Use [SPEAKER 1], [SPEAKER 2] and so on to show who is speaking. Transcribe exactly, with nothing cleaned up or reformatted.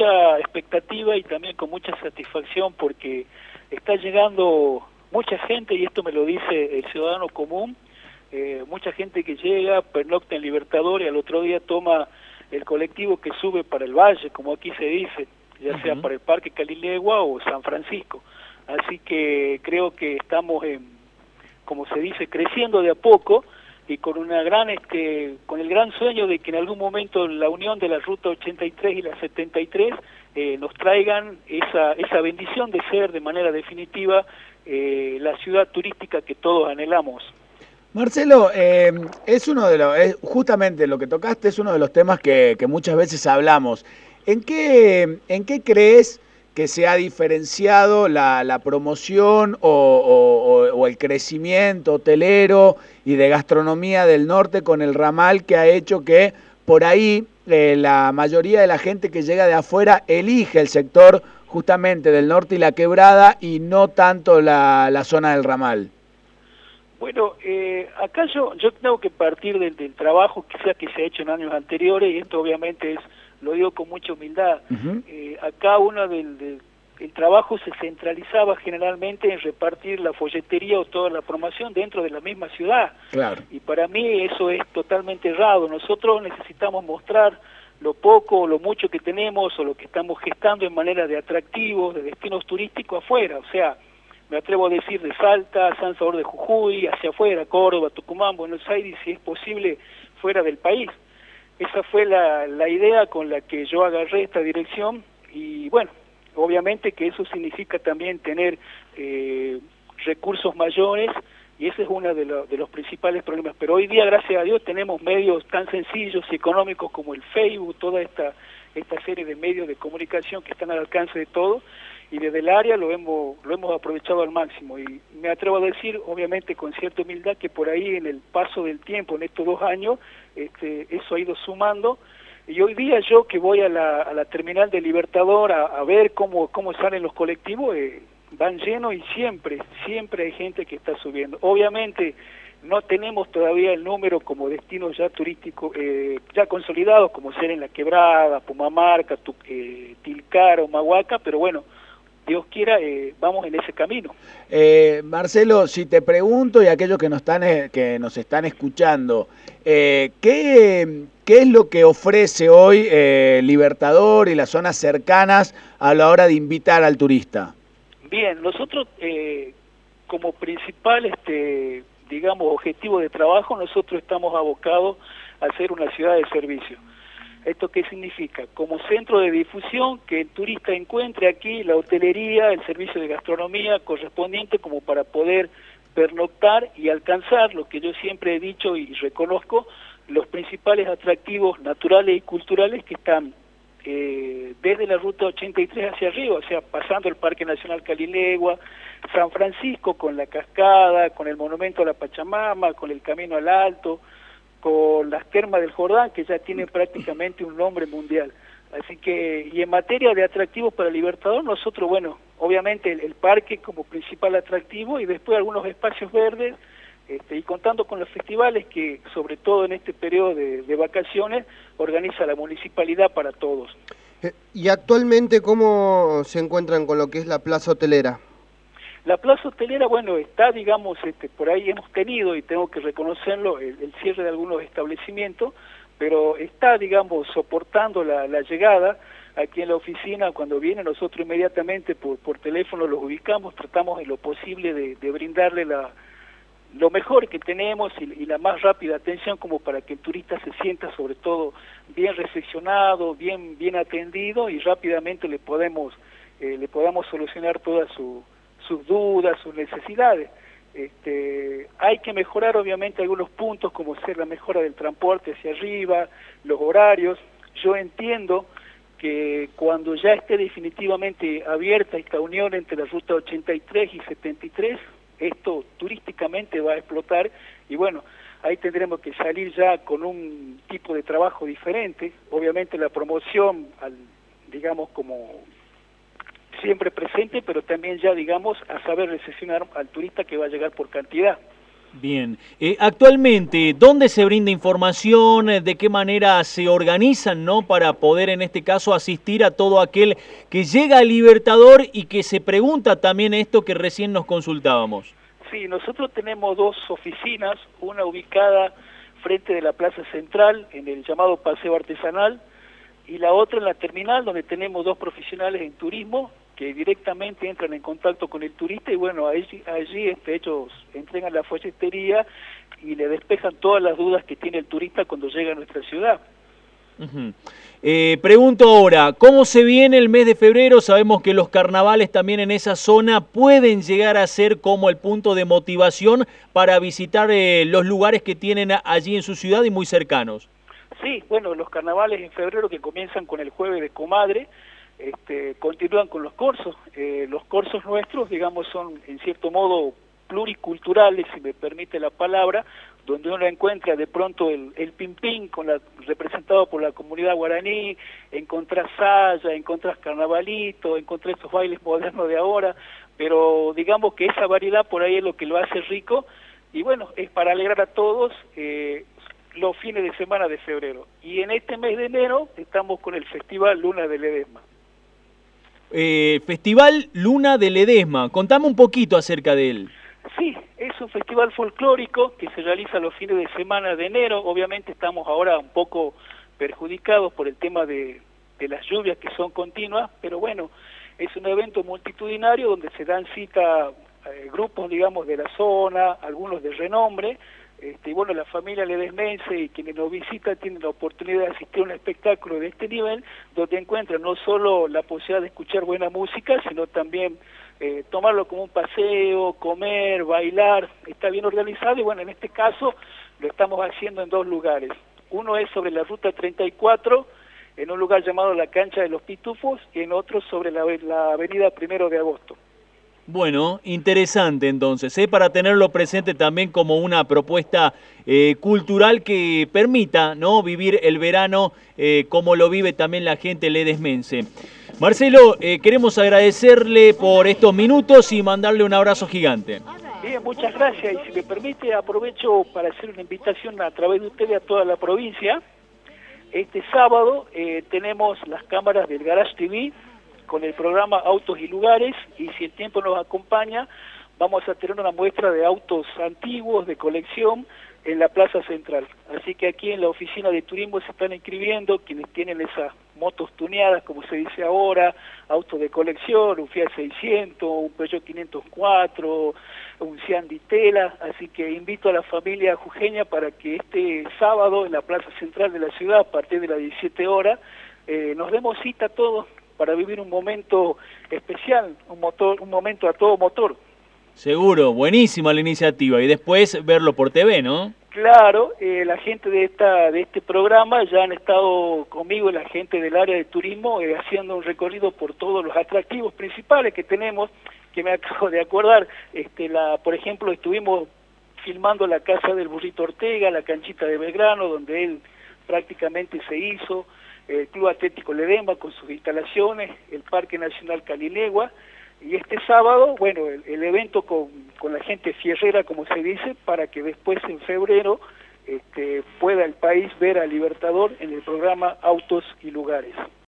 [SPEAKER 1] mucha expectativa y también con mucha satisfacción porque está llegando mucha gente, y esto me lo dice el ciudadano común, eh, mucha gente que llega, pernocta en Libertador y al otro día toma el colectivo que sube para el Valle, como aquí se dice, ya sea
[SPEAKER 2] Uh-huh.
[SPEAKER 1] para el Parque Calilegua o San Francisco. Así que creo que estamos, en, como se dice, creciendo de a poco y con una gran, este, con el gran sueño de que en algún momento la unión de la Ruta ochenta y tres y la setenta y tres eh, nos traigan esa, esa bendición de ser de manera definitiva eh, la ciudad turística que todos anhelamos.
[SPEAKER 2] Marcelo, eh, es uno de los, es justamente lo que tocaste es uno de los temas que, que muchas veces hablamos. ¿En qué, en qué crees que se ha diferenciado la, la promoción o, o, o el crecimiento hotelero y de gastronomía del norte con el ramal que ha hecho que por ahí eh, la mayoría de la gente que llega de afuera elige el sector justamente del norte y la quebrada y no tanto la, la zona del ramal?
[SPEAKER 1] Bueno, eh, acá yo yo tengo que partir del, del trabajo quizás que se ha hecho en años anteriores, y esto obviamente es, lo digo con mucha humildad.
[SPEAKER 2] Uh-huh.
[SPEAKER 1] eh, acá uno del, del el trabajo se centralizaba generalmente en repartir la folletería o toda la promoción dentro de la misma ciudad.
[SPEAKER 2] Claro.
[SPEAKER 1] Y para mí eso es totalmente errado. Nosotros necesitamos mostrar lo poco o lo mucho que tenemos o lo que estamos gestando en manera de atractivos, de destinos turísticos afuera, o sea, me atrevo a decir de Salta, San Salvador de Jujuy, hacia afuera, Córdoba, Tucumán, Buenos Aires, si es posible, fuera del país. Esa fue la, la idea con la que yo agarré esta dirección y bueno, obviamente que eso significa también tener eh, recursos mayores y ese es uno de, lo, de los principales problemas. Pero hoy día, gracias a Dios, tenemos medios tan sencillos y económicos como el Facebook, toda esta, esta serie de medios de comunicación que están al alcance de todos, y desde el área lo hemos lo hemos aprovechado al máximo. Y me atrevo a decir, obviamente con cierta humildad, que por ahí en el paso del tiempo, en estos dos años, este, eso ha ido sumando. Y hoy día yo que voy a la, a la terminal de Libertador a, a ver cómo, cómo salen los colectivos, eh, van llenos y siempre, siempre hay gente que está subiendo. Obviamente no tenemos todavía el número como destinos ya turísticos, eh, ya consolidados, como ser en La Quebrada, Pumamarca, tu, eh, Tilcara o Mahuaca, pero bueno, Dios quiera, eh, vamos en ese camino.
[SPEAKER 2] Eh, Marcelo, si te pregunto y aquellos que nos están, eh, que nos están escuchando, eh, ¿qué, ¿qué es lo que ofrece hoy eh, Libertador y las zonas cercanas a la hora de invitar al turista?
[SPEAKER 1] Bien, nosotros eh, como principal, este, digamos, objetivo de trabajo, nosotros estamos abocados a ser una ciudad de servicio. ¿Esto qué significa? Como centro de difusión, que el turista encuentre aquí la hotelería, el servicio de gastronomía correspondiente como para poder pernoctar y alcanzar lo que yo siempre he dicho y reconozco, los principales atractivos naturales y culturales que están eh, desde la Ruta ochenta y tres hacia arriba, o sea, pasando el Parque Nacional Calilegua, San Francisco con la cascada, con el monumento a la Pachamama, con el Camino al Alto, con las termas del Jordán, que ya tienen prácticamente un nombre mundial. Así que, y en materia de atractivos para Libertador, nosotros, bueno, obviamente el, el parque como principal atractivo y después algunos espacios verdes, este, y contando con los festivales que, sobre todo en este periodo de, de vacaciones, organiza la municipalidad para todos.
[SPEAKER 3] ¿Y actualmente cómo se encuentran con lo que es la plaza hotelera?
[SPEAKER 1] La plaza hotelera, bueno, está, digamos, este, por ahí hemos tenido, y tengo que reconocerlo, el, el cierre de algunos establecimientos, pero está, digamos, soportando la, la llegada. Aquí en la oficina, cuando viene, nosotros inmediatamente por, por teléfono los ubicamos, tratamos en lo posible de, de brindarle la, lo mejor que tenemos y, y la más rápida atención como para que el turista se sienta sobre todo bien recepcionado, bien, bien atendido y rápidamente le podemos, eh, le podamos solucionar todas su sus dudas, sus necesidades. Este, hay que mejorar obviamente algunos puntos como ser la mejora del transporte hacia arriba, los horarios. Yo entiendo que cuando ya esté definitivamente abierta esta unión entre la Ruta ochenta y tres y setenta y tres, esto turísticamente va a explotar y bueno, ahí tendremos que salir ya con un tipo de trabajo diferente. Obviamente la promoción, al, digamos, como siempre presente, pero también ya, digamos, a saber recepcionar al turista que va a llegar por cantidad.
[SPEAKER 4] Bien. Eh, actualmente, ¿dónde se brinda información? ¿De qué manera se organizan, ¿no? Para poder, en este caso, asistir a todo aquel que llega al Libertador y que se pregunta también esto que recién nos consultábamos.
[SPEAKER 1] Sí, nosotros tenemos dos oficinas, una ubicada frente de la Plaza Central, en el llamado Paseo Artesanal, y la otra en la terminal, donde tenemos dos profesionales en turismo, que directamente entran en contacto con el turista y bueno, allí, allí este, ellos entregan la folletería y le despejan todas las dudas que tiene el turista cuando llega a nuestra ciudad.
[SPEAKER 4] Uh-huh. eh, pregunto ahora, ¿cómo se viene el mes de febrero? Sabemos que los carnavales también en esa zona pueden llegar a ser como el punto de motivación para visitar eh, los lugares que tienen allí en su ciudad y muy cercanos.
[SPEAKER 1] Sí, bueno, los carnavales en febrero que comienzan con el jueves de comadre, Este, continúan con los cursos. Eh, los cursos nuestros, digamos, son en cierto modo pluriculturales, si me permite la palabra, donde uno encuentra de pronto el, el ping-ping con la, representado por la comunidad guaraní, encontrás saya, encontrás carnavalito, encontrás estos bailes modernos de ahora, pero digamos que esa variedad por ahí es lo que lo hace rico, y bueno, es para alegrar a todos eh, los fines de semana de febrero. Y en este mes de enero estamos con el Festival Luna de Ledesma.
[SPEAKER 4] Eh, Festival Luna de Ledesma, contame un poquito acerca de él.
[SPEAKER 1] Sí, es un festival folclórico que se realiza los fines de semana de enero. Obviamente estamos ahora un poco perjudicados por el tema de, de las lluvias que son continuas, pero bueno, es un evento multitudinario donde se dan cita eh, grupos, digamos, de la zona, algunos de renombre. Este, y bueno, la familia ledesmense y quienes nos visitan tienen la oportunidad de asistir a un espectáculo de este nivel, donde encuentran no solo la posibilidad de escuchar buena música, sino también eh, tomarlo como un paseo, comer, bailar. Está bien organizado y bueno, en este caso lo estamos haciendo en dos lugares. Uno es sobre la Ruta treinta y cuatro, en un lugar llamado la Cancha de los Pitufos, y en otro sobre la, la Avenida Primero de Agosto.
[SPEAKER 4] Bueno, interesante entonces, ¿eh? Para tenerlo presente también como una propuesta eh, cultural que permita, ¿no?, vivir el verano eh, como lo vive también la gente ledesmense. Marcelo, eh, queremos agradecerle por estos minutos y mandarle un abrazo gigante.
[SPEAKER 1] Bien, muchas gracias, y si me permite aprovecho para hacer una invitación a través de ustedes a toda la provincia. Este sábado eh, tenemos las cámaras del Garage T V con el programa Autos y Lugares, y si el tiempo nos acompaña, vamos a tener una muestra de autos antiguos, de colección, en la Plaza Central. Así que aquí en la oficina de turismo se están inscribiendo quienes tienen esas motos tuneadas, como se dice ahora, autos de colección, un Fiat seiscientos, un Peugeot quinientos cuatro, un Cian Di Tela, así que invito a la familia jujeña para que este sábado en la Plaza Central de la ciudad, a partir de las diecisiete horas, eh, nos demos cita a todos para vivir un momento especial, un motor, un momento a todo motor.
[SPEAKER 4] Seguro, buenísima la iniciativa, y después verlo por T V, ¿no?
[SPEAKER 1] Claro, eh, la gente de esta de este programa ya han estado conmigo, la gente del área de turismo, eh, haciendo un recorrido por todos los atractivos principales que tenemos, que me acabo de acordar. Este, la, por ejemplo, estuvimos filmando la casa del Burrito Ortega, la canchita de Belgrano, donde él prácticamente se hizo, el Club Atlético Ledesma con sus instalaciones, el Parque Nacional Calinegua, y este sábado, bueno, el, el evento con, con la gente fierrera, como se dice, para que después en febrero este, pueda el país ver al Libertador en el programa Autos y Lugares.